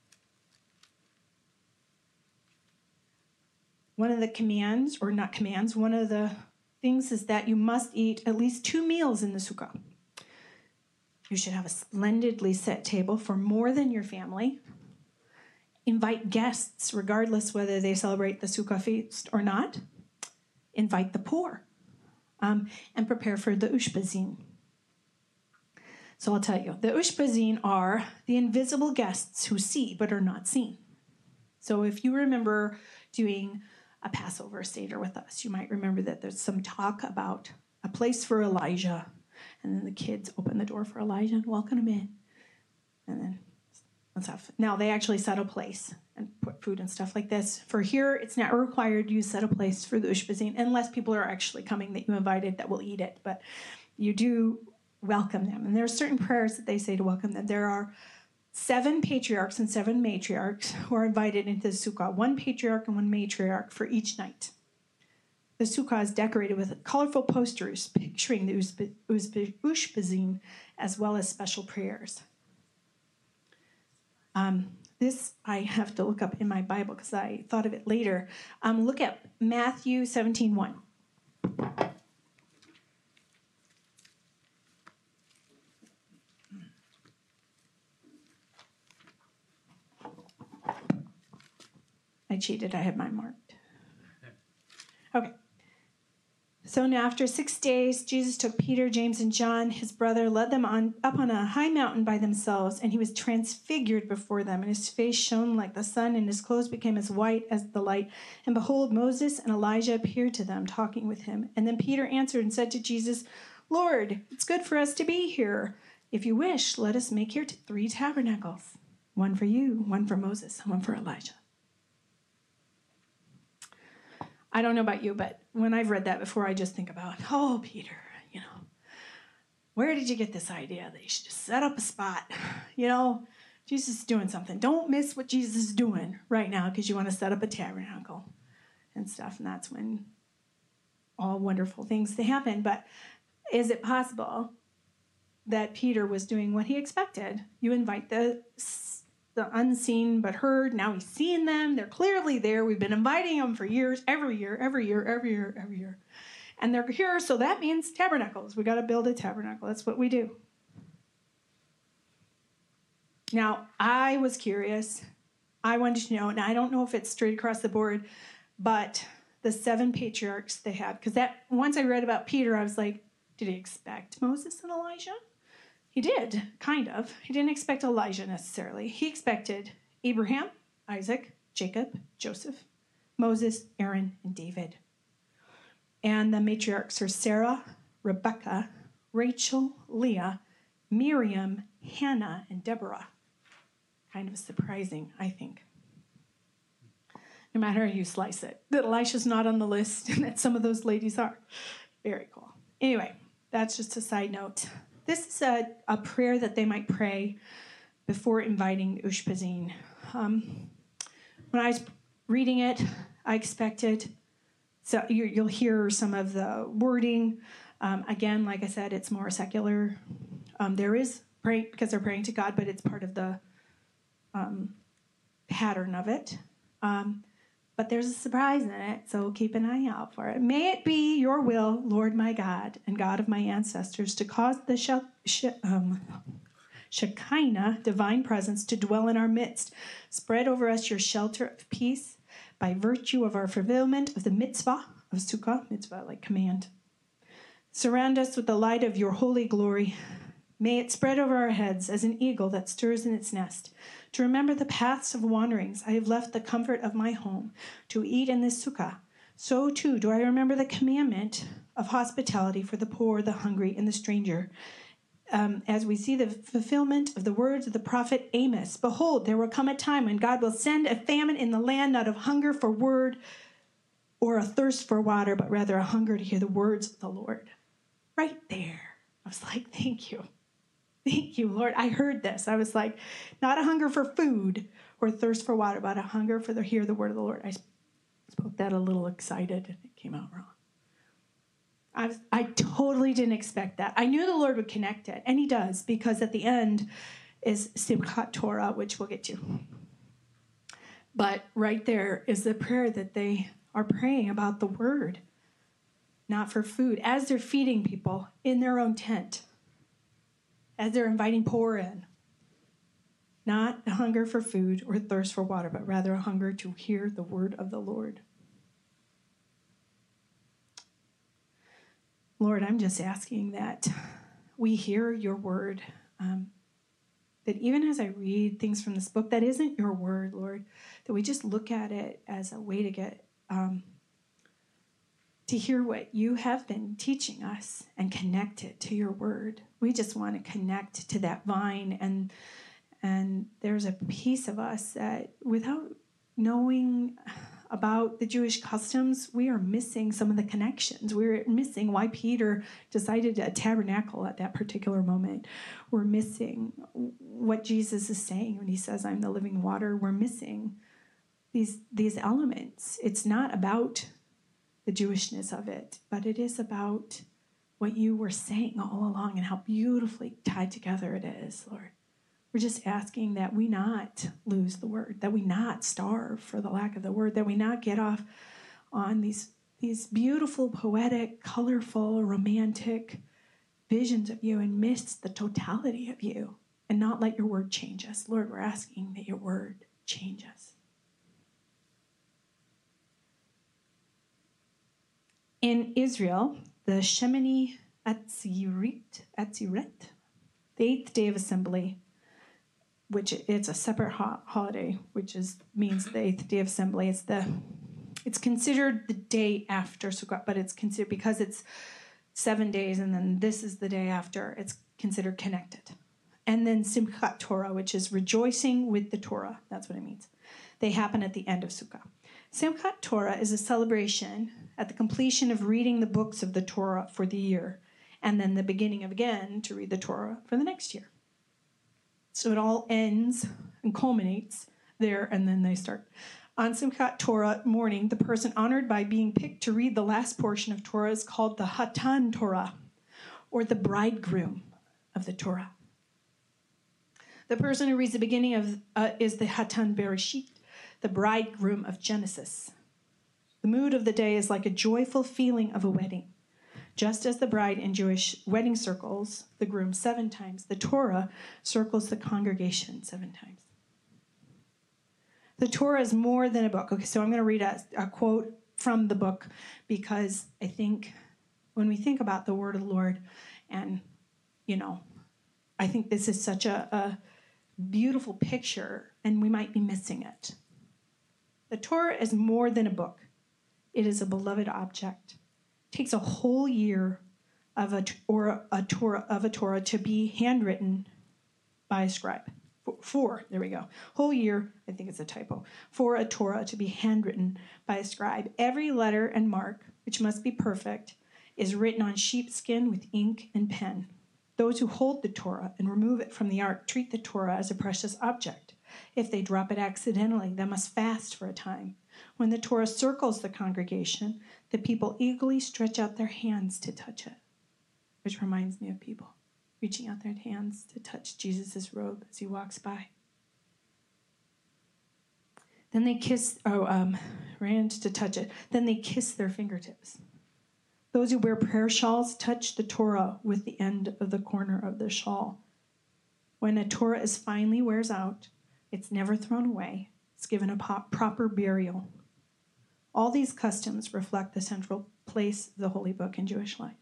One of the commands, or not commands, one of the things is that you must eat at least 2 meals in the sukkah. You should have a splendidly set table for more than your family. Invite guests, regardless whether they celebrate the sukkah feast or not. Invite the poor. And prepare for the ushpazin. So I'll tell you, the ushpazin are the invisible guests who see but are not seen. So if you remember doing a Passover Seder with us, you might remember that there's some talk about a place for Elijah. And then the kids open the door for Elijah and welcome him in. And then stuff. Now, they actually set a place and put food and stuff like this. For here, it's not required you set a place for the ushpazin unless people are actually coming that you invited that will eat it. But you do welcome them. And there are certain prayers that they say to welcome them. There are 7 patriarchs and 7 matriarchs who are invited into the sukkah. 1 patriarch and 1 matriarch for each night. The sukkah is decorated with colorful posters picturing the ushpazin as well as special prayers. This I have to look up in my Bible because I thought of it later. Look at Matthew 17:1. I cheated. I had mine marked. Okay. So now after 6 days, Jesus took Peter, James, and John, his brother, led them up on a high mountain by themselves, and he was transfigured before them, and his face shone like the sun, and his clothes became as white as the light. And behold, Moses and Elijah appeared to them, talking with him. And then Peter answered and said to Jesus, Lord, it's good for us to be here. If you wish, let us make here 3 tabernacles, one for you, one for Moses, and one for Elijah. I don't know about you, but when I've read that before, I just think about, oh, Peter, where did you get this idea that you should just set up a spot? Jesus is doing something. Don't miss what Jesus is doing right now because you want to set up a tabernacle and stuff. And that's when all wonderful things happen. But is it possible that Peter was doing what he expected? You invite the unseen but heard. Now he's seeing them. They're clearly there. We've been inviting them for years, every year. And they're here, so that means tabernacles. We got to build a tabernacle. That's what we do. Now, I was curious. I wanted to know, and I don't know if it's straight across the board, but the 7 patriarchs they had, because that once I read about Peter, I was like, did he expect Moses and Elijah? He did, kind of. He didn't expect Elijah necessarily. He expected Abraham, Isaac, Jacob, Joseph, Moses, Aaron, and David. And the matriarchs are Sarah, Rebecca, Rachel, Leah, Miriam, Hannah, and Deborah. Kind of surprising, I think. No matter how you slice it. That Elisha's not on the list and that some of those ladies are. Very cool. Anyway, that's just a side note. This is a prayer that they might pray before inviting ushpazin. When I was reading it, I expected So you'll hear some of the wording. Again, like I said, it's more secular. There is praying because they're praying to God, but it's part of the pattern of it. But there's a surprise in it, so keep an eye out for it. May it be your will, Lord my God and God of my ancestors, to cause the Shekinah, divine presence, to dwell in our midst. Spread over us your shelter of peace by virtue of our fulfillment of the mitzvah of Sukkah, mitzvah like command. Surround us with the light of your holy glory. May it spread over our heads as an eagle that stirs in its nest. To remember the paths of wanderings, I have left the comfort of my home to eat in this sukkah. So too do I remember the commandment of hospitality for the poor, the hungry, and the stranger. As we see the fulfillment of the words of the prophet Amos, behold, there will come a time when God will send a famine in the land, not of hunger for word or a thirst for water, but rather a hunger to hear the words of the Lord. Right there. I was like, thank you. Thank you, Lord. I heard this. I was like, not a hunger for food or thirst for water, but a hunger for hear the word of the Lord. I spoke that a little excited, and it came out wrong. I totally didn't expect that. I knew the Lord would connect it, and he does, because at the end is Simchat Torah, which we'll get to. But right there is the prayer that they are praying about the word, not for food, as they're feeding people in their own tent, as they're inviting poor in. Not a hunger for food or thirst for water, but rather a hunger to hear the word of the Lord. Lord, I'm just asking that we hear your word, that even as I read things from this book that isn't your word, Lord, that we just look at it as a way to get to hear what you have been teaching us and connect it to your word. We just want to connect to that vine, and there's a piece of us that without knowing about the Jewish customs, we are missing some of the connections. We're missing why Peter decided to tabernacle at that particular moment. We're missing what Jesus is saying when he says, I'm the living water. We're missing these elements. It's not about the Jewishness of it, but it is about what you were saying all along and how beautifully tied together it is, Lord. We're just asking that we not lose the word, that we not starve for the lack of the word, that we not get off on these beautiful, poetic, colorful, romantic visions of you and miss the totality of you and not let your word change us. Lord, we're asking that your word change us. In Israel, the Shemini Atzeret, the 8th day of assembly, which it's a separate holiday, which means the 8th day of assembly. It's considered the day after Sukkot, but it's considered because it's 7 days, and then this is the day after. It's considered connected. And then Simchat Torah, which is rejoicing with the Torah. That's what it means. They happen at the end of Sukkot. Simchat Torah is a celebration at the completion of reading the books of the Torah for the year, and then the beginning of again to read the Torah for the next year. So it all ends and culminates there, and then they start. On Simchat Torah morning, the person honored by being picked to read the last portion of Torah is called the Hatan Torah, or the bridegroom of the Torah. The person who reads the beginning of is the Hatan Bereshit, the bridegroom of Genesis. The mood of the day is like a joyful feeling of a wedding. Just as the bride in Jewish wedding circles the groom 7 times, the Torah circles the congregation 7 times. The Torah is more than a book. Okay, so I'm going to read a quote from the book, because I think when we think about the word of the Lord, and, I think this is such a beautiful picture, and we might be missing it. The Torah is more than a book. It is a beloved object. It takes a whole year of a Torah to be handwritten by a scribe. Whole year, I think it's a typo, for a Torah to be handwritten by a scribe. Every letter and mark, which must be perfect, is written on sheepskin with ink and pen. Those who hold the Torah and remove it from the ark treat the Torah as a precious object. If they drop it accidentally, they must fast for a time. When the Torah circles the congregation, the people eagerly stretch out their hands to touch it, which reminds me of people reaching out their hands to touch Jesus' robe as he walks by. Then they ran to touch it. Then they kiss their fingertips. Those who wear prayer shawls touch the Torah with the end of the corner of the shawl. When a Torah is finally wears out, it's never thrown away. It's given a proper burial. All these customs reflect the central place of the Holy Book in Jewish life.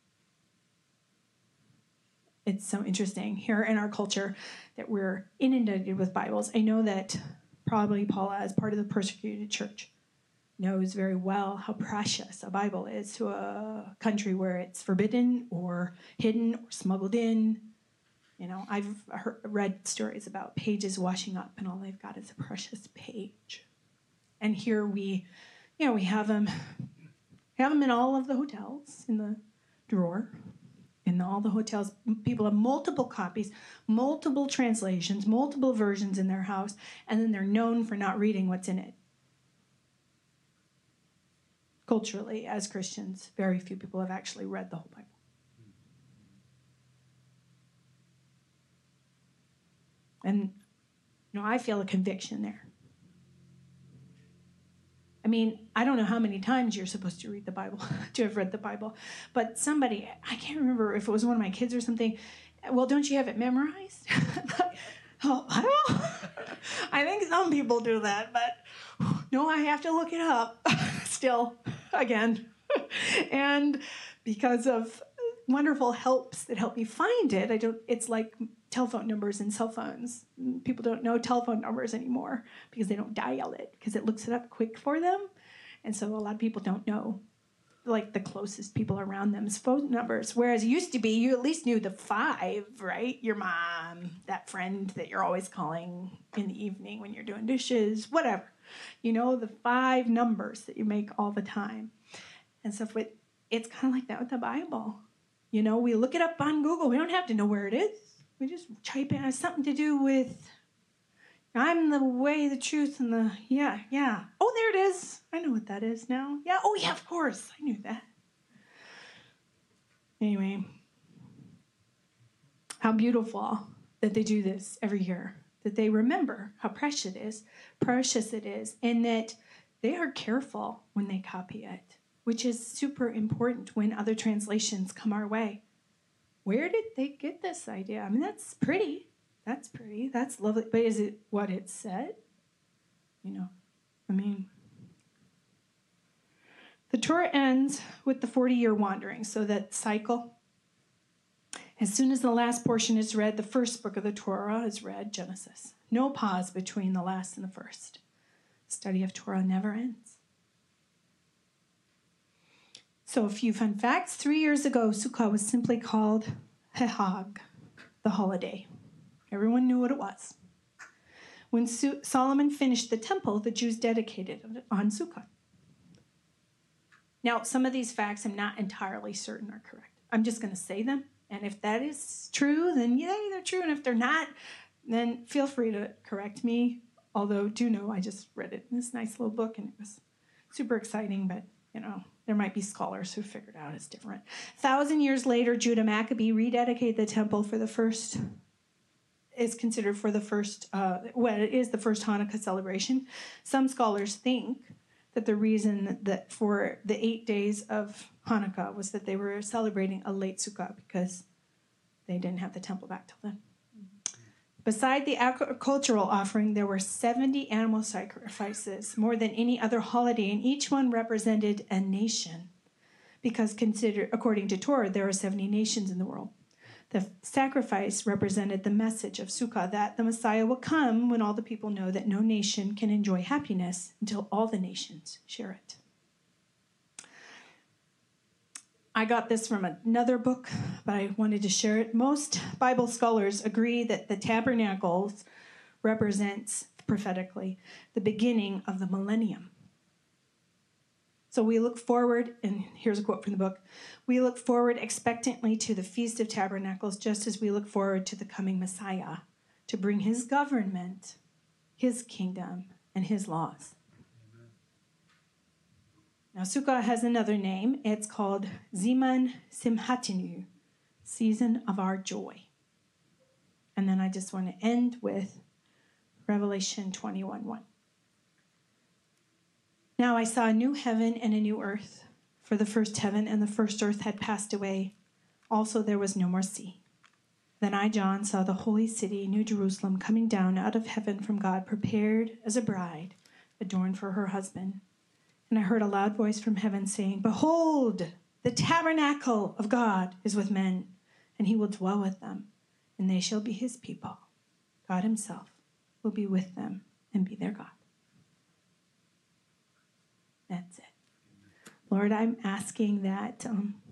It's so interesting here in our culture that we're inundated with Bibles. I know that probably Paula, as part of the persecuted church, knows very well how precious a Bible is to a country where it's forbidden or hidden or smuggled in. You know, I've read stories about pages washing up and all they've got is a precious page. And here we have them in all of the hotels, in the drawer. In all the hotels, people have multiple copies, multiple translations, multiple versions in their house, and then they're known for not reading what's in it. Culturally, as Christians, very few people have actually read the whole Bible. And, I feel a conviction there. I mean, I don't know how many times you're supposed to read the Bible, to have read the Bible, but somebody, I can't remember if it was one of my kids or something, well, don't you have it memorized? Oh, I don't know. I think some people do that, but no, I have to look it up still, again. And because of wonderful helps that help me find it, it's like telephone numbers and cell phones. People don't know telephone numbers anymore because they don't dial it, because it looks it up quick for them. And so a lot of people don't know, like, the closest people around them's phone numbers. Whereas it used to be, you at least knew the 5, right? Your mom, that friend that you're always calling in the evening when you're doing dishes, whatever. The 5 numbers that you make all the time. And so it's kind of like that with the Bible. We look it up on Google. We don't have to know where it is. We just type in. It has something to do with, I'm the way, the truth, and the, yeah. Oh, there it is. I know what that is now. Yeah, oh yeah, of course. I knew that. Anyway, how beautiful that they do this every year, that they remember how precious it is, and that they are careful when they copy it, which is super important when other translations come our way. Where did they get this idea? I mean, that's pretty. That's pretty. That's lovely. But is it what it said? The Torah ends with the 40-year wandering, so that cycle. As soon as the last portion is read, the first book of the Torah is read, Genesis. No pause between the last and the first. The study of Torah never ends. So a few fun facts. 3 years ago, Sukkot was simply called Hehag, the holiday. Everyone knew what it was. When Solomon finished the temple, the Jews dedicated it on Sukkot. Now, some of these facts I'm not entirely certain are correct. I'm just going to say them. And if that is true, then yay, they're true. And if they're not, then feel free to correct me. Although, do know I just read it in this nice little book, and it was super exciting, but, there might be scholars who figured out it's different. 1,000 years later, Judah Maccabee rededicated the temple for the first, is considered for the first, it is the first Hanukkah celebration. Some scholars think that the reason that for the 8 days of Hanukkah was that they were celebrating a late Sukkah because they didn't have the temple back till then. Beside the agricultural offering, there were 70 animal sacrifices, more than any other holiday, and each one represented a nation. Because according to Torah, there are 70 nations in the world. The sacrifice represented the message of Sukkah, that the Messiah will come when all the people know that no nation can enjoy happiness until all the nations share it. I got this from another book, but I wanted to share it. Most Bible scholars agree that the tabernacles represents prophetically the beginning of the millennium. So we look forward, and here's a quote from the book, we look forward expectantly to the Feast of Tabernacles, just as we look forward to the coming Messiah to bring his government, his kingdom, and his laws. Amen. Now, Sukkot has another name. It's called Ziman Simhatinu, season of our joy. And then I just want to end with Revelation 21:1. Now I saw a new heaven and a new earth, for the first heaven and the first earth had passed away. Also there was no more sea. Then I, John, saw the holy city, New Jerusalem, coming down out of heaven from God, prepared as a bride, adorned for her husband. And I heard a loud voice from heaven saying, Behold, the tabernacle of God is with men, and he will dwell with them, and they shall be his people. God himself will be with them and be their God. That's it. Lord, I'm asking that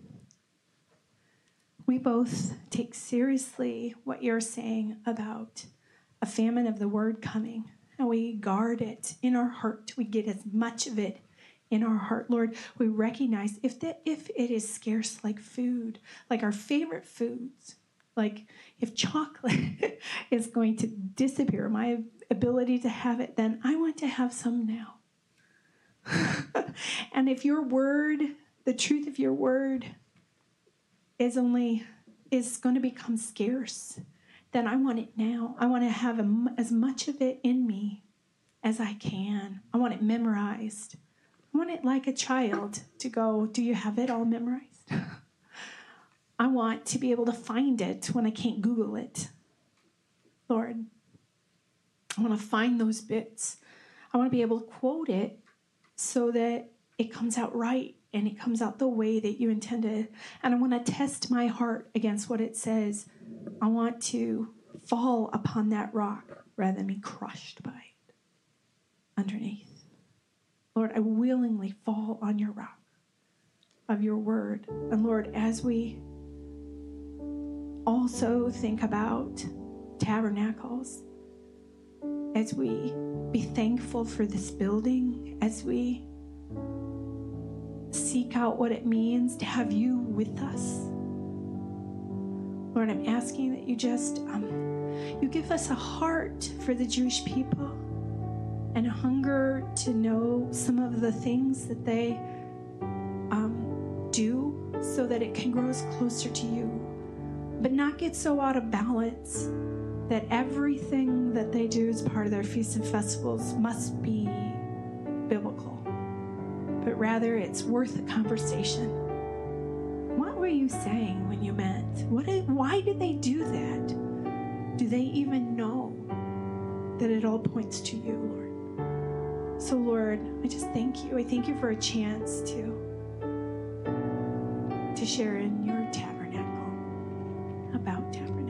we both take seriously what you're saying about a famine of the word coming, and we guard it in our heart. We get as much of it in our heart. Lord, we recognize if it is scarce like food, like our favorite foods, like if chocolate is going to disappear, my ability to have it, then I want to have some now. And if your word, the truth of your word is going to become scarce, then I want it now. I want to have as much of it in me as I can. I want it memorized. I want it like a child to go, do you have it all memorized? I want to be able to find it when I can't Google it. Lord, I want to find those bits. I want to be able to quote it so that it comes out right and it comes out the way that you intended. And I want to test my heart against what it says. I want to fall upon that rock rather than be crushed by it underneath. Lord, I willingly fall on your rock of your word. And Lord, as we also think about tabernacles, as we be thankful for this building, as we seek out what it means to have you with us, Lord, I'm asking that you just, you give us a heart for the Jewish people and a hunger to know some of the things that they do so that it can grow us closer to you, but not get so out of balance that everything that they do as part of their feasts and festivals must be biblical, but rather it's worth a conversation. What were you saying when you meant? Why did they do that? Do they even know that it all points to you, Lord? So, Lord, I just thank you. I thank you for a chance to share in your tabernacle, about tabernacle.